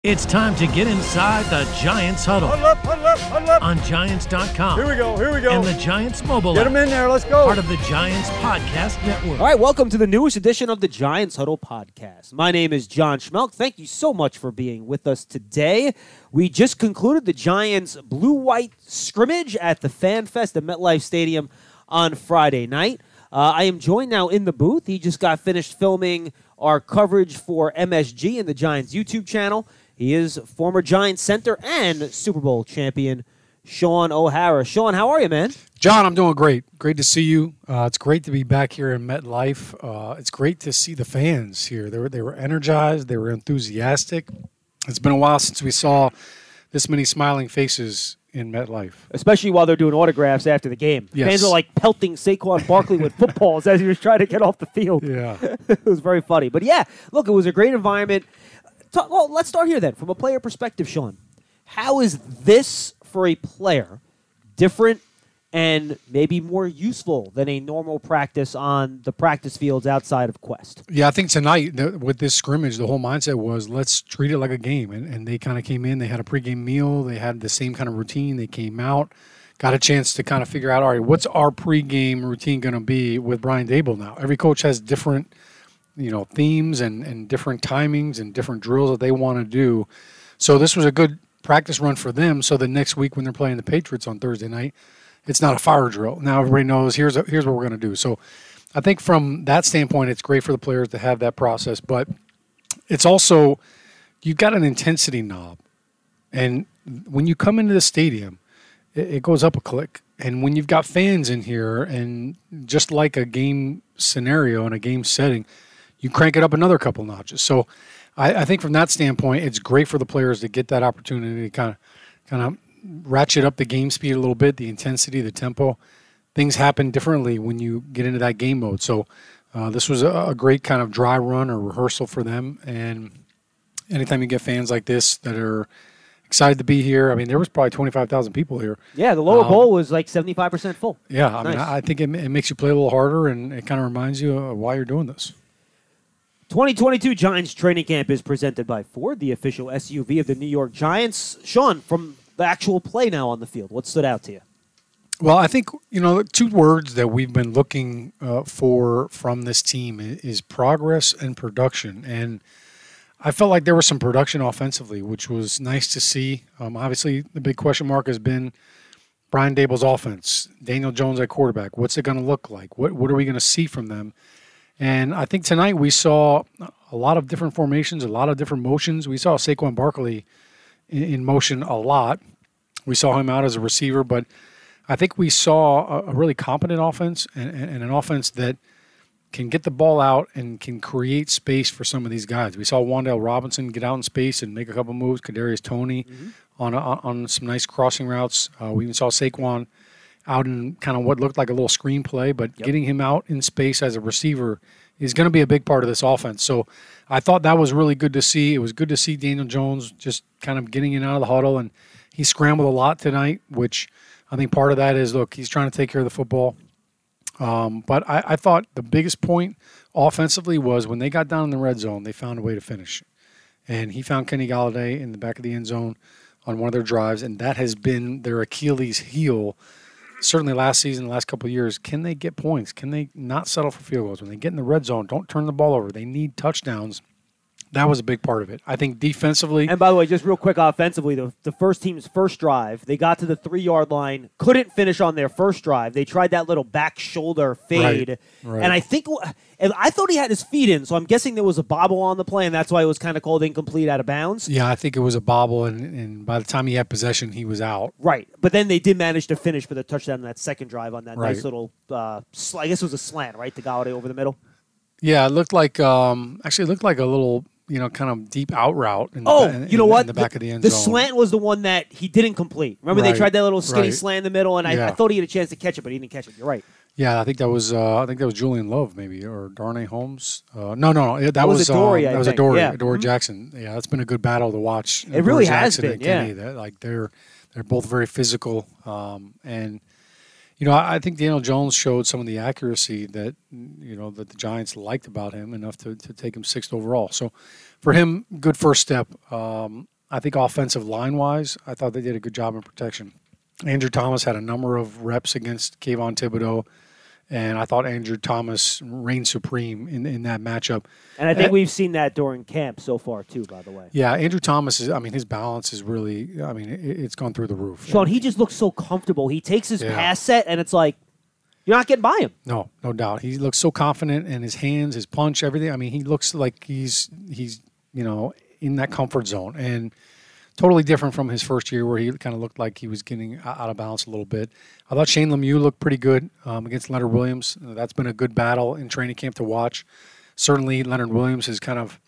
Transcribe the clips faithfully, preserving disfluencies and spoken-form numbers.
It's time to get inside the Giants huddle. Huddle up, huddle up, huddle up. On Giants dot com. Here we go, here we go. And the Giants mobile Get app. them in there, let's go. Part of the Giants Podcast Network. All right, welcome to the newest edition of the Giants Huddle Podcast. My name is John Schmelk. Thank you so much for being with us today. We just concluded the Giants blue-white scrimmage at the Fan Fest at MetLife Stadium on Friday night. Uh, I am joined now in the booth. He just got finished filming our coverage for M S G and the Giants YouTube channel. He is former Giants center and Super Bowl champion, Shaun O'Hara. Shaun, how are you, man? John, I'm doing great. Great to see you. Uh, it's great to be back here in MetLife. Uh, it's great to see the fans here. They were, they were energized. They were enthusiastic. It's been a while since we saw this many smiling faces in MetLife. Especially while they're doing autographs after the game. Yes. Fans are like pelting Saquon Barkley with footballs as he was trying to get off the field. Yeah. It was very funny. But yeah, look, it was a great environment. Talk, well, let's start here then. From a player perspective, Shaun, how is this for a player different and maybe more useful than a normal practice on the practice fields outside of Quest? Yeah, I think tonight the, with this scrimmage, the whole mindset was let's treat it like a game. And, and they kind of came in. They had a pregame meal. They had the same kind of routine. They came out, got a chance to kind of figure out, all right, what's our pregame routine going to be with Brian Daboll now? Every coach has different you know, themes and, and different timings and different drills that they want to do. So this was a good practice run for them so that next week when they're playing the Patriots on Thursday night, it's not a fire drill. Now everybody knows here's a, here's what we're going to do. So I think from that standpoint, it's great for the players to have that process. But it's also, you've got an intensity knob. And when you come into the stadium, it, it goes up a click. And when you've got fans in here and just like a game scenario and a game setting, you crank it up another couple notches. So I, I think from that standpoint, it's great for the players to get that opportunity to kind of kind of ratchet up the game speed a little bit, the intensity, the tempo. Things happen differently when you get into that game mode. So uh, this was a, a great kind of dry run or rehearsal for them. And anytime you get fans like this that are excited to be here, I mean, there was probably twenty-five thousand people here. Yeah, the lower um, bowl was like seventy-five percent full. Yeah, I Nice. mean, I think it, it makes you play a little harder, and it kind of reminds you of why you're doing this. twenty twenty-two Giants training camp is presented by Ford, the official S U V of the New York Giants. Shaun, from the actual play now on the field, what stood out to you? Well, I think, you know, two words that we've been looking uh, for from this team is progress and production. And I felt like there was some production offensively, which was nice to see. Um, obviously, the big question mark has been Brian Daboll's offense, Daniel Jones at quarterback. What's it going to look like? What What are we going to see from them? And I think tonight we saw a lot of different formations, a lot of different motions. We saw Saquon Barkley in, in motion a lot. We saw him out as a receiver, but I think we saw a, a really competent offense and, and an offense that can get the ball out and can create space for some of these guys. We saw Wan'Dale Robinson get out in space and make a couple moves. Kadarius Toney mm-hmm. on a, on some nice crossing routes. Uh, we even saw Saquon out in kind of what looked like a little screenplay, but yep. getting him out in space as a receiver is going to be a big part of this offense. So I thought that was really good to see. It was good to see Daniel Jones just kind of getting in and out of the huddle, and he scrambled a lot tonight, which I think part of that is, look, he's trying to take care of the football. Um, but I, I thought the biggest point offensively was when they got down in the red zone, they found a way to finish. And he found Kenny Golladay in the back of the end zone on one of their drives, and that has been their Achilles heel certainly last season, the last couple of years. Can they get points? Can they not settle for field goals? When they get in the red zone, don't turn the ball over. They need touchdowns. That was a big part of it. I think defensively. And by the way, just real quick offensively, the, the first team's first drive, they got to the three-yard line, couldn't finish on their first drive. They tried that little back shoulder fade. Right, right. And I think and I thought he had his feet in, so I'm guessing there was a bobble on the play, and that's why it was kind of called incomplete out of bounds. Yeah, I think it was a bobble, and, and by the time he had possession, he was out. Right. But then they did manage to finish for the touchdown on that second drive on that right. nice little, uh, sl- I guess it was a slant, right, to Golladay over the middle? Yeah, it looked like, um, actually it looked like a little, you know, kind of deep out route. In the, oh, in, you know in, what? In the back the, of the end the zone. The slant was the one that he didn't complete. Remember right. they tried that little skinny right. slant in the middle, and I, yeah. I thought he had a chance to catch it, but he didn't catch it. You're right. Yeah, I think that was uh, I think that was Julian Love maybe or Darnay Holmes. Uh, no, no, no, that, that was, was Adoree. um, that was think. Adoree, yeah. Adoree mm-hmm. Jackson. Yeah, that's been a good battle to watch. It really Jackson has been. And yeah, Kenny, that, like they're they're both very physical, um, and You know, I I think Daniel Jones showed some of the accuracy that, you know, that the Giants liked about him enough to, to take him sixth overall. So for him, good first step. Um, I think offensive line-wise, I thought they did a good job in protection. Andrew Thomas had a number of reps against Kayvon Thibodeau, and I thought Andrew Thomas reigned supreme in, in that matchup. And I think and, we've seen that during camp so far, too, by the way. Yeah, Andrew Thomas, is. I mean, his balance is really, I mean, it, it's gone through the roof. Sean, he just looks so comfortable. He takes his Yeah. pass set, and it's like, you're not getting by him. No, no doubt. He looks so confident in his hands, his punch, everything. I mean, he looks like he's, he's you know, in that comfort zone. And totally different from his first year where he kind of looked like he was getting out of balance a little bit. I thought Shane Lemieux looked pretty good um, against Leonard Williams. That's been a good battle in training camp to watch. Certainly, Leonard Williams has kind of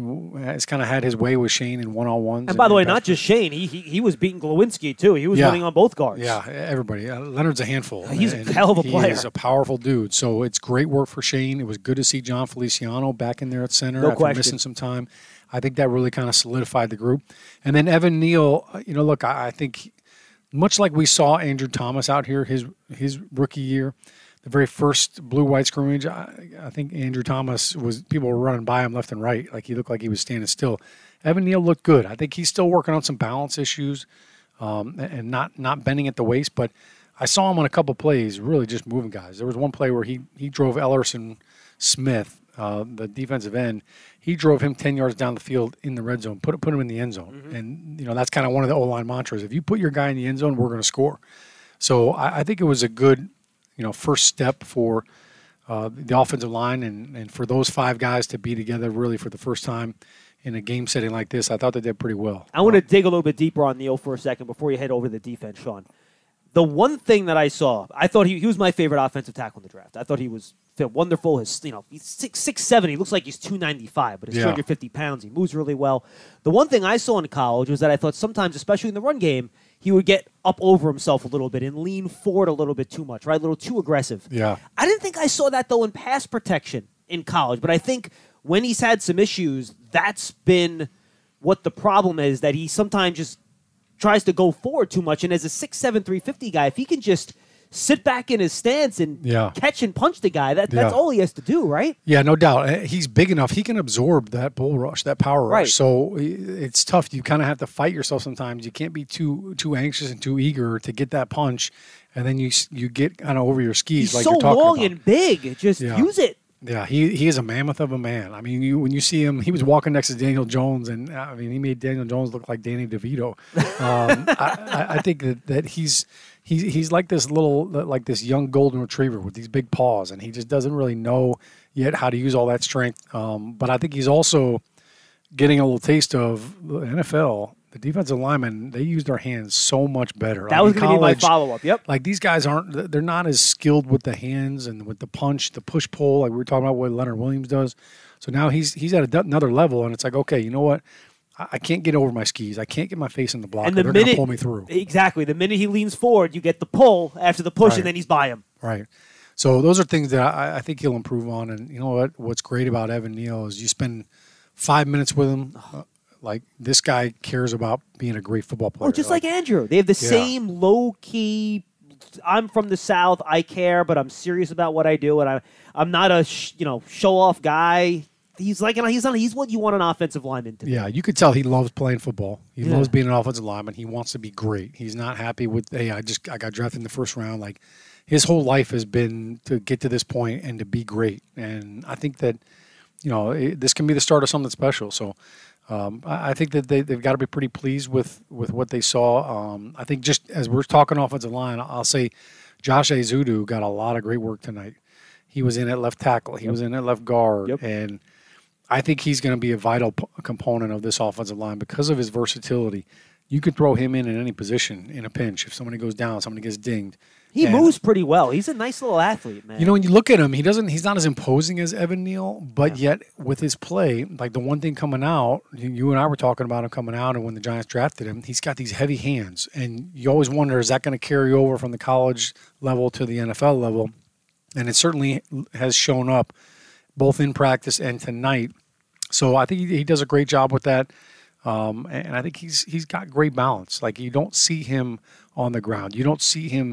has kind of had his way with Shane in one-on-ones. And by the way, not just Shane. He, he he was beating Glowinski, too. He was Yeah. winning on both guards. Yeah, everybody. Uh, Leonard's a handful. He's a and hell of a he player. He's a powerful dude. So it's great work for Shane. It was good to see John Feliciano back in there at center No after question. missing some time. I think that really kind of solidified the group. And then Evan Neal, uh, you know, look, I, I think much like we saw Andrew Thomas out here his his rookie year, the very first blue-white scrimmage, I, I think Andrew Thomas was, people were running by him left and right. Like he looked like he was standing still. Evan Neal looked good. I think he's still working on some balance issues um, and not, not bending at the waist, but I saw him on a couple plays really just moving guys. There was one play where he, he drove Ellerson Smith, uh, the defensive end, he drove him ten yards down the field in the red zone, put put him in the end zone. Mm-hmm. And, you know, that's kind of one of the O-line mantras. If you put your guy in the end zone, we're going to score. So I, I think it was a good, you know, first step for uh, the offensive line and, and for those five guys to be together really for the first time in a game setting like this. I thought they did pretty well. I want to dig a little bit deeper on Neal for a second before you head over to the defense, Sean. The one thing that I saw, I thought he, he was my favorite offensive tackle in the draft. I thought he was wonderful. His, you know, he's six six seven. He looks like he's two ninety five, but he's Yeah. two hundred fifty pounds. He moves really well. The one thing I saw in college was that I thought sometimes, especially in the run game, he would get up over himself a little bit and lean forward a little bit too much, right? A little too aggressive. Yeah. I didn't think I saw that though in pass protection in college, but I think when he's had some issues, that's been what the problem is. That he sometimes just tries to go forward too much. And as a six seven, three fifty guy, if he can just sit back in his stance and Yeah. catch and punch the guy, that, that's Yeah. all he has to do, right? Yeah, no doubt. Uh, He's big enough. He can absorb that bull rush, that power rush. Right. So i- it's tough. You kind of have to fight yourself sometimes. You can't be too too anxious and too eager to get that punch, and then you s- you get kind of over your skis. He's like so you're talking long about. and big. Just Yeah. use it. Yeah, he he is a mammoth of a man. I mean, you, when you see him, he was walking next to Daniel Jones, and uh, I mean, he made Daniel Jones look like Danny DeVito. Um, I, I, I think that, that he's he's he's like this little like this young golden retriever with these big paws, and he just doesn't really know yet how to use all that strength. Um, but I think he's also getting a little taste of the N F L. The defensive linemen, they use their hands so much better. That Like was in going to be my college, follow-up. Yep. like these guys aren't, they're not as skilled with the hands and with the punch, the push pull, like we were talking about what Leonard Williams does. So now he's he's at a, another level, and it's like, okay, you know what? I, I can't get over my skis. I can't get my face in the block. And the They're going to minute pull me through. Exactly. The minute he leans forward, you get the pull after the push, Right. and then he's by him. Right. So those are things that I, I think he'll improve on. And you know what? What's great about Evan Neal is you spend five minutes with him. Uh, like this guy cares about being a great football player. Oh, just like, Andrew. They have the Yeah. same low-key, I'm from the South, I care, but I'm serious about what I do, and I, I'm not a sh- you know show-off guy. He's like he's not, he's what you want an offensive lineman to be. Yeah, you could tell he loves playing football. He Yeah. loves being an offensive lineman. He wants to be great. He's not happy with, hey, I just I got drafted in the first round. Like his whole life has been to get to this point and to be great. And I think that, you know, it, this can be the start of something special. So um, I, I think that they, they've got to be pretty pleased with, with what they saw. Um, I think just as we're talking offensive line, I'll say Josh Azudu got a lot of great work tonight. He was in at left tackle. He Yep. was in at left guard. Yep. And I think he's going to be a vital p- component of this offensive line because of his versatility. You could throw him in in any position in a pinch. If somebody goes down, somebody gets dinged. He And, moves pretty well. He's a nice little athlete, man. You know, when you look at him, he doesn't. He's not as imposing as Evan Neal, but Yeah. yet with his play, like the one thing coming out, you, you and I were talking about him coming out, and when the Giants drafted him, he's got these heavy hands, and you always wonder, is that going to carry over from the college level to the N F L level? And it certainly has shown up both in practice and tonight. So I think he, he does a great job with that. Um, and I think he's he's got great balance. Like you don't see him on the ground. You don't see him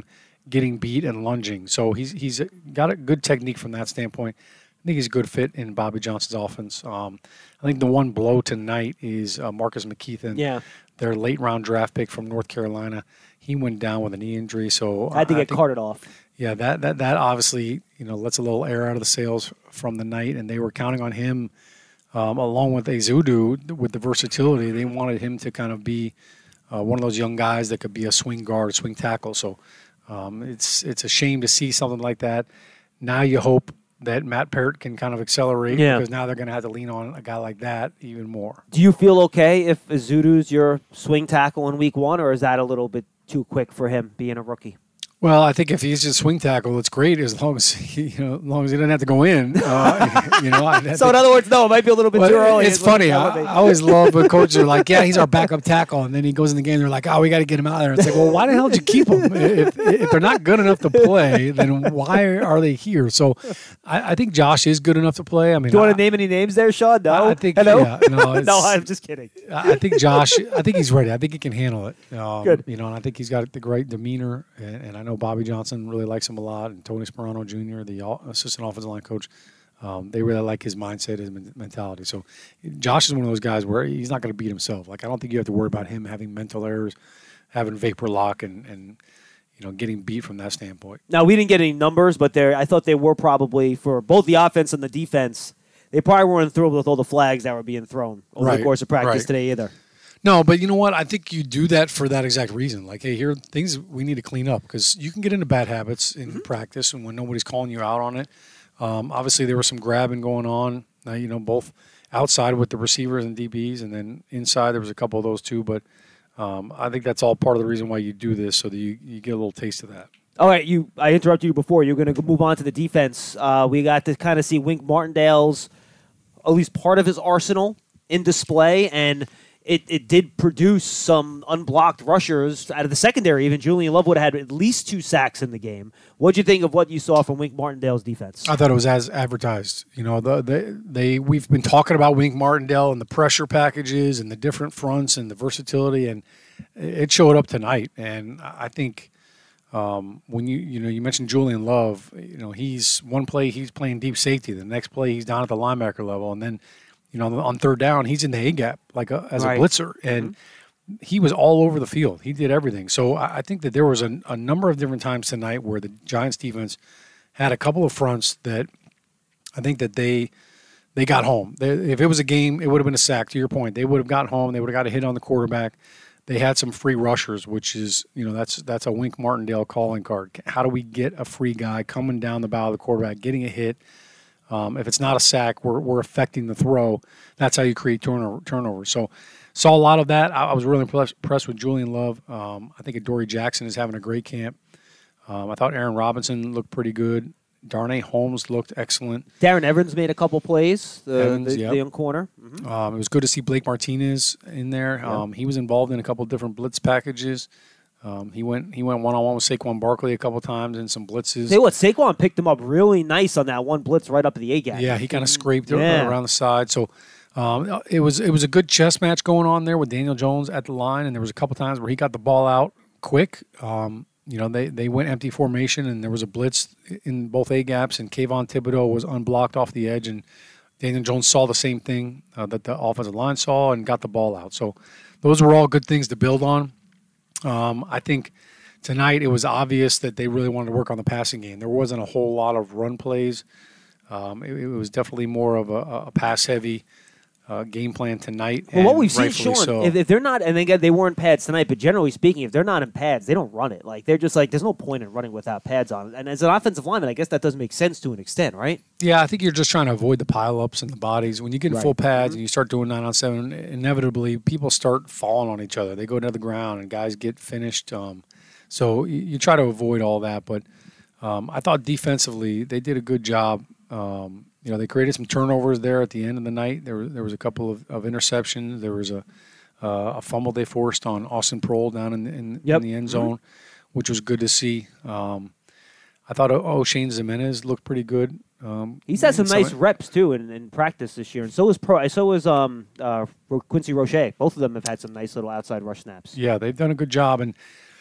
getting beat and lunging. So he's he's got a good technique from that standpoint. I think he's a good fit in Bobby Johnson's offense. Um, I think the one blow tonight is uh, Marcus McKeithen, Yeah. their late round draft pick from North Carolina. He went down with a knee injury, so Had to I get think- carted off. Yeah, that, that that obviously, you know, lets a little air out of the sails from the night, and they were counting on him um, along with Azudu with the versatility. They wanted him to kind of be uh, one of those young guys that could be a swing guard, swing tackle. So um, it's it's a shame to see something like that. Now you hope that Matt Parrott can kind of accelerate Yeah. because now they're going to have to lean on a guy like that even more. Do you feel okay if Azudu's your swing tackle in week one, or is that a little bit too quick for him being a rookie? Well, I think if he's just swing tackle, it's great as long as he, you know, as long as he doesn't have to go in. Uh, you know, I, I So, in think- other words, no, it might be a little bit Well, too early. it's is what funny. you're I, telling me. I always love when coaches are like, "Yeah, he's our backup tackle," and then he goes in the game. They're like, "Oh, we got to get him out of there." It's like, well, why the hell did you keep him? If, if they're not good enough to play, then why are they here? So, I, I think Josh is good enough to play. I mean, Do you want I, to name any names there, Sean? No. I think- Hello? yeah, no, it's- no, I'm just kidding. I think Josh. I think he's ready. I think he can handle it. Um, Good. You know, and I think he's got the great demeanor, and, and I know Bobby Johnson really likes him a lot, and Tony Sperano Junior, the all- assistant offensive line coach. Um, they really like his mindset, his men- mentality. So Josh is one of those guys where he's not going to beat himself. Like I don't think you have to worry about him having mental errors, having vapor lock, and, and you know getting beat from that standpoint. Now, we didn't get any numbers, but they're- I thought they were probably, for both the offense and the defense, they probably weren't thrilled with all the flags that were being thrown over Right, the course of practice right. today either. No, but you know what? I think you do that for that exact reason. Like, hey, here are things we need to clean up because you can get into bad habits in Mm-hmm. practice and when nobody's calling you out on it. Um, obviously, there was some grabbing going on, uh, you know, both outside with the receivers and D Bs, and then inside there was a couple of those too. But um, I think that's all part of the reason why you do this, so that you, you get a little taste of that. All right, you. I interrupted you before. You're going to move on to the defense. Uh, we got to kind of see Wink Martindale's, at least part of his arsenal in display, and it, it did produce some unblocked rushers out of the secondary. Even Julian Love would have had at least two sacks in the game. What'd you think of what you saw from Wink Martindale's defense? I thought it was as advertised. You know, the, the, they we've been talking about Wink Martindale and the pressure packages and the different fronts and the versatility, and it showed up tonight. And I think um, when you you know you mentioned Julian Love, you know he's one play he's playing deep safety, the next play he's down at the linebacker level, and then you know on third down he's in the A gap like a, as Right. a blitzer, and he was all over the field. He did everything. So I I think that there was a, a number of different times tonight where the Giants defense had a couple of fronts that I think that they they got home. They, if it was a game, it would have been a sack. To your point, they would have got home. They would have got a hit on the quarterback. They had some free rushers, which is you know that's that's a Wink Martindale calling card. How do we get a free guy coming down the bow of the quarterback, getting a hit? Um, if it's not a sack, we're we're affecting the throw. That's how you create turnover. Turnover. So. Saw a lot of that. I, I was really impressed, impressed with Julian Love. Um, I think Adoree Jackson is having a great camp. Um, I thought Aaron Robinson looked pretty good. Darnay Holmes looked excellent. Darren Evans made a couple plays, the, Evans, the, yep. the young corner. Mhm. Um, it was good to see Blake Martinez in there. Um, he was involved in a couple of different blitz packages. Um, he went he went one on one with Saquon Barkley a couple times in some blitzes. Say what, Saquon picked him up really nice on that one blitz right up at the A gap. Yeah, he kind of scraped Yeah. around the side. So um, it was it was a good chess match going on there with Daniel Jones at the line, and there was a couple times where he got the ball out quick. Um, you know, they, they went empty formation, and there was a blitz in both A gaps, and Kayvon Thibodeau was unblocked off the edge, and Daniel Jones saw the same thing uh, that the offensive line saw and got the ball out. So those were all good things to build on. Um, I think tonight it was obvious that they really wanted to work on the passing game. There wasn't a whole lot of run plays. Um, it, it was definitely more of a, a pass-heavy uh, game plan tonight. Well, what and we've seen, rightfully Sean, so. if, if they're not, and again, they weren't pads tonight, but generally speaking, if they're not in pads, they don't run it. Like, they're just like, there's no point in running without pads on. And as an offensive lineman, I guess that does make sense to an extent, right? Yeah, I think you're just trying to avoid the pileups and the bodies. When you get in Right. full pads and you start doing nine on seven, inevitably people start falling on each other. They go to the ground and guys get finished. Um, so you, you try to avoid all that. But um, I thought defensively they did a good job. Um, you know, they created some turnovers there at the end of the night. There, there was a couple of, of interceptions. There was a uh, a fumble they forced on Austin Prohl down in, in, Yep. in the end zone, which was good to see. Um, I thought oh, Shane Zimenez looked pretty good. Um, He's had some in nice reps, too, in, in practice this year. And so was Pro, so was um, uh, Ro- Quincy Roche. Both of them have had some nice little outside rush snaps. Yeah, they've done a good job. And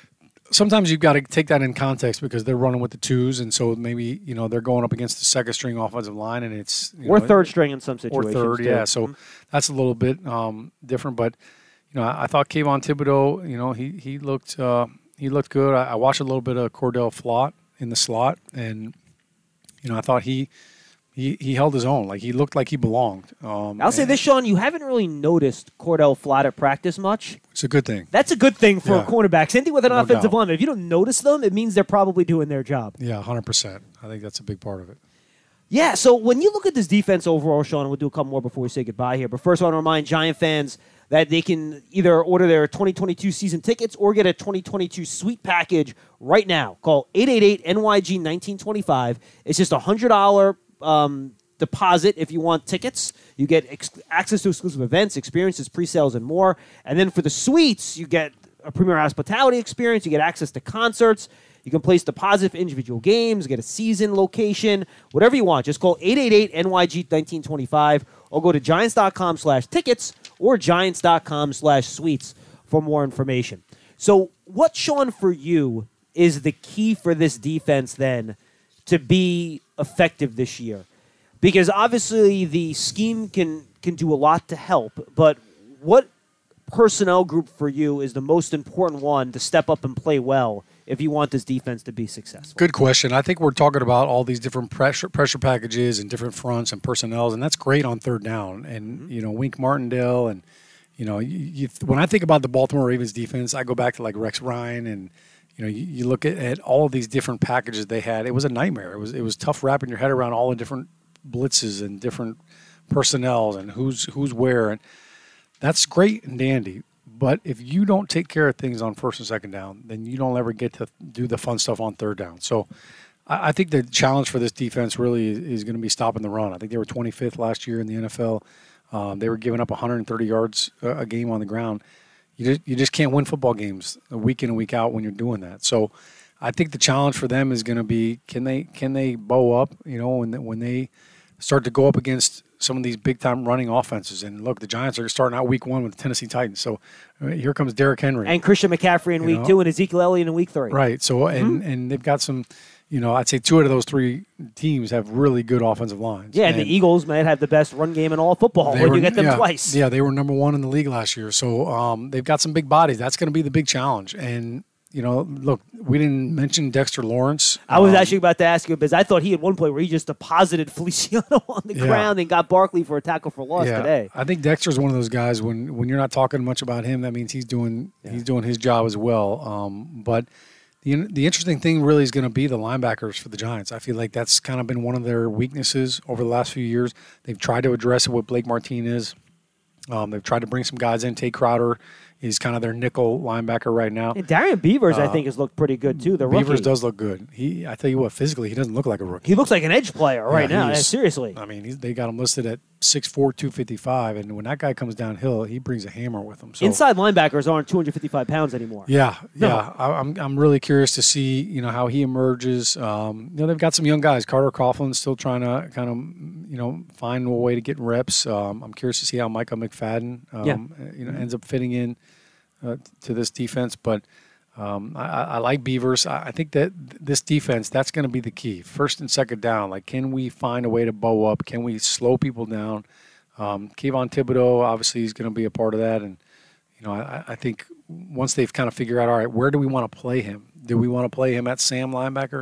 sometimes you've got to take that in context because they're running with the twos, and so maybe you know they're going up against the second string offensive line, and it's you or know, third string in some or situations. third, too. yeah. So Mhm. that's a little bit um, different, but you know I, I thought Kayvon Thibodeau, you know he he looked uh, he looked good. I, I watched a little bit of Cordell Flott in the slot, and you know I thought he. He, he held his own. Like, he looked like he belonged. Um, I'll say and this, Sean, you haven't really noticed Cordell Flott at practice much. It's a good thing. That's a good thing for Yeah. a cornerback. Same thing with an No offensive doubt. lineman. If you don't notice them, it means they're probably doing their job. Yeah, one hundred percent. I think that's a big part of it. Yeah, so when you look at this defense overall, Sean, and we'll do a couple more before we say goodbye here. But first, I want to remind Giant fans that they can either order their twenty twenty-two season tickets or get a twenty twenty-two suite package right now. Call eight eight eight N Y G nineteen twenty-five. It's just a one hundred dollars um, deposit if you want tickets. You get ex- access to exclusive events, experiences, pre-sales, and more. And then for the suites, you get a premier hospitality experience. You get access to concerts. You can place deposit for individual games, get a season location, whatever you want. Just call eight eight eight N Y G nineteen twenty-five or go to giants.com slash tickets or giants.com slash suites for more information. So what, Sean, for you is the key for this defense then to be effective this year? Because obviously the scheme can, can do a lot to help, but what personnel group for you is the most important one to step up and play well if you want this defense to be successful? Good question. I think we're talking about all these different pressure pressure packages and different fronts and personnels, and that's great on third down. And, mm-hmm. you know, Wink Martindale and, you know, you, you, when I think about the Baltimore Ravens defense, I go back to like Rex Ryan and, you know, you, you look at, at all of these different packages they had. It was a nightmare. It was it was tough wrapping your head around all the different blitzes and different personnels and who's who's where. And that's great and dandy. But if you don't take care of things on first and second down, then you don't ever get to do the fun stuff on third down. So I, I think the challenge for this defense really is, is going to be stopping the run. I think they were twenty-fifth last year in the N F L. Um, they were giving up one hundred thirty yards a, a game on the ground. You just, you just can't win football games week in and week out when you're doing that. So I think the challenge for them is going to be can they can they bow up, you know, when when they start to go up against some of these big-time running offenses. And, look, the Giants are starting out week one with the Tennessee Titans. So uh, here comes Derrick Henry. And Christian McCaffrey in You week know? two and Ezekiel Elliott in week three. Right. So and, Mm-hmm. and they've got some, you know, I'd say two out of those three teams have really good offensive lines. Yeah, and, the Eagles might have the best run game in all of football They when were- you get them yeah, twice. Yeah, they were number one in the league last year. So um, they've got some big bodies. That's going to be the big challenge. And, you know, look, we didn't mention Dexter Lawrence. I was Um, actually about to ask you because I thought he had one play where he just deposited Feliciano on the Yeah. ground and got Barkley for a tackle for loss yeah, today. I think Dexter's one of those guys when when you're not talking much about him, that means he's doing he's doing his job as well. Um, but the the interesting thing really is going to be the linebackers for the Giants. I feel like that's kind of been one of their weaknesses over the last few years. They've tried to address it with Blake Martinez. Um, they've tried to bring some guys in. Tate Crowder is kind of their nickel linebacker right now. And Darian Beavers, I Uh, think, has looked pretty good too. The Beavers rookie. does look good. He, I tell you what, physically he doesn't look like a rookie. He looks like an edge player right Yeah, now. he Yeah, is- seriously. I mean, he's, they got him listed at six four, two fifty-five, and when that guy comes downhill, he brings a hammer with him. So, Inside linebackers aren't two hundred fifty-five pounds anymore. Yeah, No. yeah. I, I'm I'm really curious to see you know how he emerges. Um, you know, they've got some young guys. Carter Coughlin's still trying to kind of you know find a way to get reps. Um, I'm curious to see how Micah McFadden um, Yeah. you know ends up fitting in uh, to this defense, but. Um, I, I I like Beavers. I I think that th- this defense, that's going to be the key. First and second down, like can we find a way to bow up? Can we slow people down? Um, Kayvon Thibodeau, obviously, is going to be a part of that. And, you know, I, I think once they've kind of figured out, all right, where do we want to play him? Do we want to play him at Sam linebacker?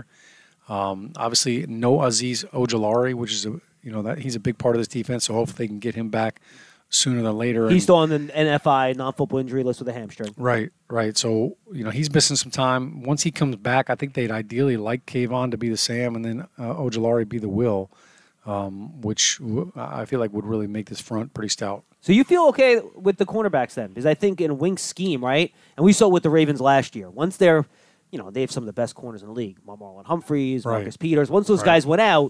Um, obviously, no Azeez Ojulari, which is, a you know, that he's a big part of this defense, so hopefully they can get him back sooner than later. He's And- still on the N F I non-football injury list with a hamstring. Right, right. So, you know, he's missing some time. Once he comes back, I think they'd ideally like Kayvon to be the Sam and then uh, Ojulari be the Will, um, which w- I feel like would really make this front pretty stout. So you feel okay with the cornerbacks then? Because I think in Wink's scheme, right, and we saw with the Ravens last year, once they're, you know, they have some of the best corners in the league, Marlon Humphreys, Right. Marcus Peters. Once those Right. guys went out,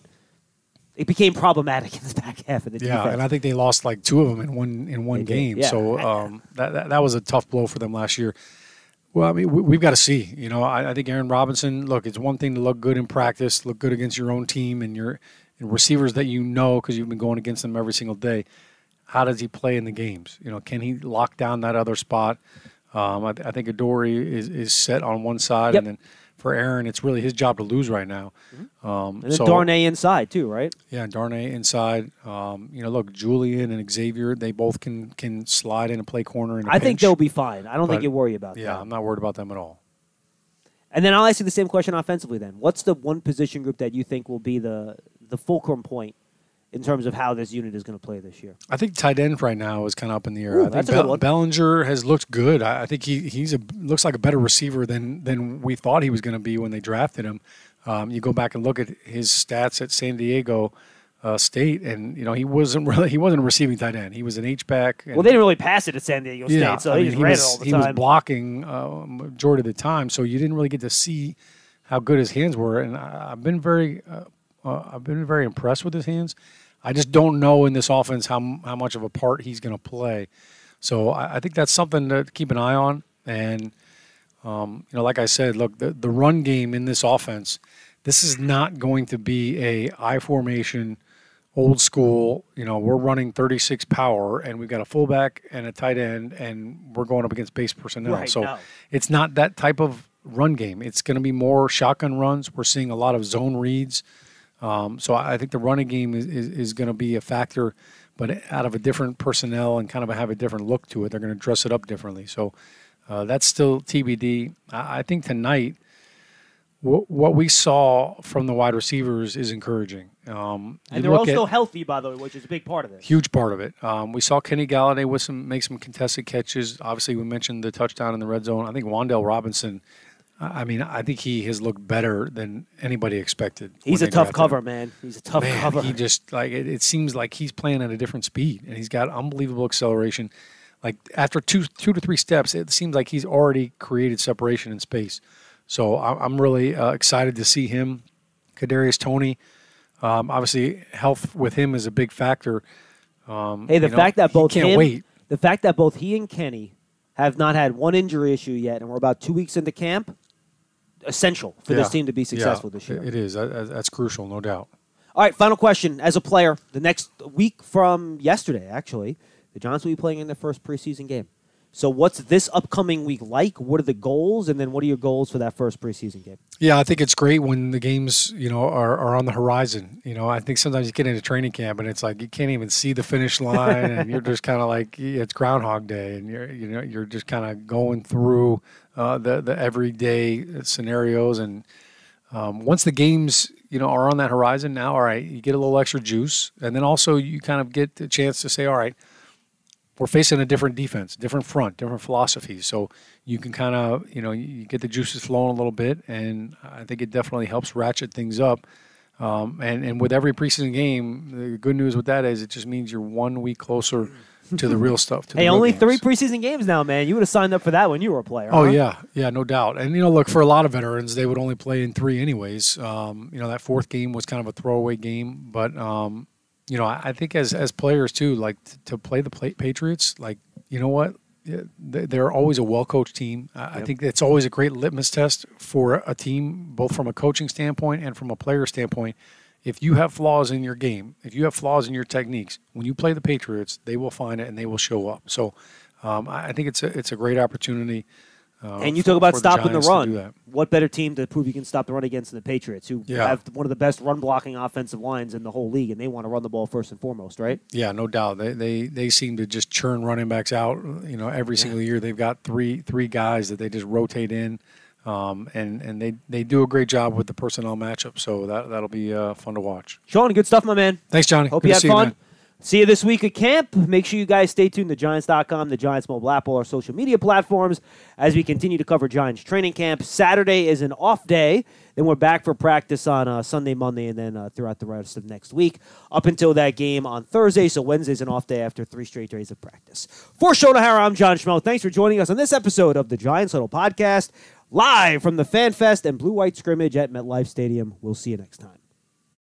it became problematic in the back half of the Yeah, defense. and I think they lost like two of them in one in one They did, game. yeah. So um, that, that that was a tough blow for them last year. Well, I mean, we, we've got to see. You know, I, I think Aaron Robinson. Look, it's one thing to look good in practice, look good against your own team and your and receivers that you know because you've been going against them every single day. How does he play in the games? You know, can he lock down that other spot? Um, I, I think Adoree is, is set on one side, Yep. and then for Aaron, it's really his job to lose right now. Mm-hmm. Um, And then so, Darnay inside, too, right? Yeah, Darnay inside. Um, you know, look, Julian and Xavier, they both can can slide in and play corner in a I think pinch. they'll be fine. I don't think But, you worry about Yeah, that. I'm not worried about them at all. And then I'll ask you the same question offensively then. What's the one position group that you think will be the, the fulcrum point in terms of how this unit is going to play this year? I think tight end right now is kind of up in the air. Ooh, I think that's a good one. Bellinger has looked good. I, I think he he's a looks like a better receiver than than we thought he was going to be when they drafted him. Um, you go back and look at his stats at San Diego uh, State, and you know he wasn't really he wasn't a receiving tight end. He was an H back. Well, they didn't really pass it at San Diego State, yeah, so I he mean, just he ran was it all the he time. was blocking uh, majority of the time, so you didn't really get to see how good his hands were. And I, I've been very uh, uh, I've been very impressed with his hands. I just don't know in this offense how how much of a part he's going to play. So I, I think that's something to keep an eye on. And um, you know, like I said, look, the, the run game in this offense, this is not going to be a I formation, old school. You know, we're running thirty-six power, and we've got a fullback and a tight end, and we're going up against base personnel. Right, so no. it's not that type of run game. It's going to be more shotgun runs. We're seeing a lot of zone reads. Um, so I think the running game is, is, is going to be a factor, but out of a different personnel and kind of have a different look to it. They're going to dress it up differently. So uh, that's still T B D. I, I think tonight w- what we saw from the wide receivers is encouraging. Um, and you they're look all still at- healthy, by the way, which is a big part of this. Huge part of it. Um, we saw Kenny Galladay with some make some contested catches. Obviously, we mentioned the touchdown in the red zone. I think Wan'Dale Robinson. I mean, I think he has looked better than anybody expected. He's when a they tough drafted cover, him. man. He's a tough Man, cover. he just like it, it seems like he's playing at a different speed, and he's got unbelievable acceleration. Like after two two to three steps, it seems like he's already created separation in space. So I- I'm really uh, excited to see him. Kadarius Toney, um, obviously, health with him is a big factor. Um, hey, the you know, fact that he both can't him, wait. the fact that both he and Kenny have not had one injury issue yet, and we're about two weeks into camp, essential for this Yeah. team to be successful Yeah, this year. It is. That- That's crucial, no doubt. All right, final question. As a player, the next week from yesterday, actually, the Giants will be playing in their first preseason game. So what's this upcoming week like? What are the goals? And then what are your goals for that first preseason game? Yeah, I think it's great when the games, you know, are, are on the horizon. You know, I think sometimes you get into training camp and it's like you can't even see the finish line, and you're just kind of like yeah, it's Groundhog Day, and you're you know you're just kind of going through uh, the the everyday scenarios. And um, once the games, you know, are on that horizon, now, all right, you get a little extra juice, and then also you kind of get the chance to say, all right, we're facing a different defense, different front, different philosophies. So you can kind of, you know, you get the juices flowing a little bit, and I think it definitely helps ratchet things up. Um, and, and with every preseason game, the good news with that is it just means you're one week closer to the real stuff. To the Hey, real only games. three preseason games now, man. You would have signed up for that when you were a player. Oh huh? yeah, yeah, no doubt. And you know, look, for a lot of veterans, they would only play in three anyways. Um, you know, that fourth game was kind of a throwaway game, but um, you know, I, I think as as players too, like t- to play the play- Patriots, like you know what, Yeah, they- they're always a well-coached team. I, I Yep. think it's always a great litmus test for a team, both from a coaching standpoint and from a player standpoint. If you have flaws in your game, if you have flaws in your techniques, when you play the Patriots, they will find it and they will show up. So um, I I think it's a it's a great opportunity. Uh, And you for- talk about for stopping the, Giants to do run. that. What better team to prove you can stop the run against than the Patriots, who Yeah. have one of the best run blocking offensive lines in the whole league, and they want to run the ball first and foremost, right? Yeah, no doubt. They they they seem to just churn running backs out. You know, every single year they've got three three guys that they just rotate in, um, and and they they do a great job with the personnel matchup. So that that'll be uh, fun to watch. Sean, good stuff, my man. Thanks, Johnny. Hope Good you to had see fun. man. See you this week at camp. Make sure you guys stay tuned to Giants dot com, the Giants mobile app, all our social media platforms as we continue to cover Giants training camp. Saturday is an off day. Then we're back for practice on uh, Sunday, Monday, and then uh, throughout the rest of next week up until that game on Thursday. So Wednesday's an off day after three straight days of practice. For Shona Hara, I'm John Schmelk. Thanks for joining us on this episode of the Giants Huddle Podcast, live from the Fan Fest and Blue White Scrimmage at MetLife Stadium. We'll see you next time.